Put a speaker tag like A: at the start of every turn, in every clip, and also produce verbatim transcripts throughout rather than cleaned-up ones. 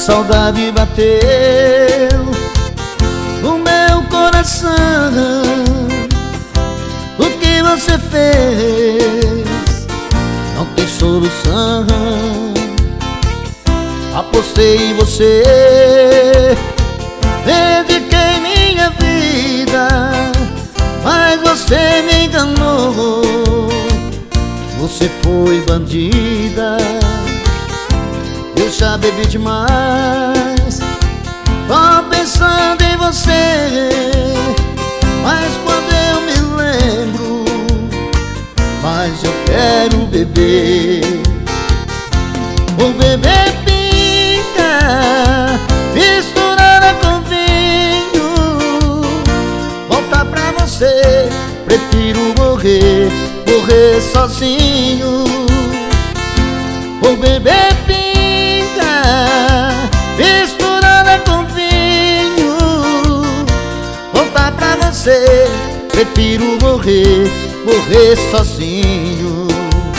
A: saudade bateu no meu coração. O que você fez não tem solução. Apostei em você, dediquei minha vida, mas você me enganou. Você foi bandida. Eu já bebi demais, só pensando em você. Mas quando eu me lembro, mas eu quero beber. Vou beber pinga misturada com vinho. Voltar pra você, prefiro morrer, morrer sozinho. Vou beber pinga misturada com vinho. Voltar pra você, prefiro morrer, morrer sozinho.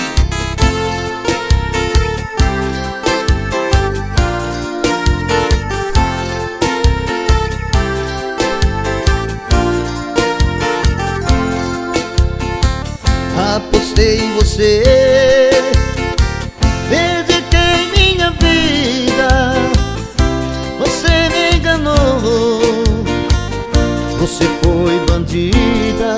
A: Apostei em você, dediquei minha vida, você me enganou. Você foi bandida.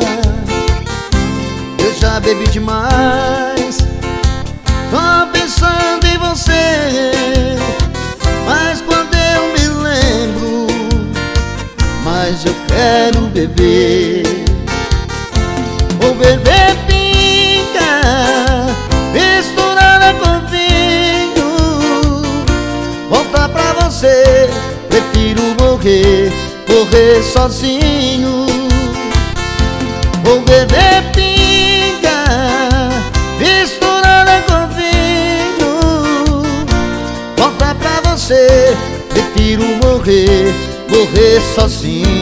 A: Eu já bebi demais, só pensando em você. Mas quando eu me lembro, mas eu quero beber. Vou beber misturada com vinho. Voltar pra você, prefiro morrer, morrer sozinho. Vou beber pinga misturada com vinho. Voltar pra você, prefiro morrer, morrer sozinho.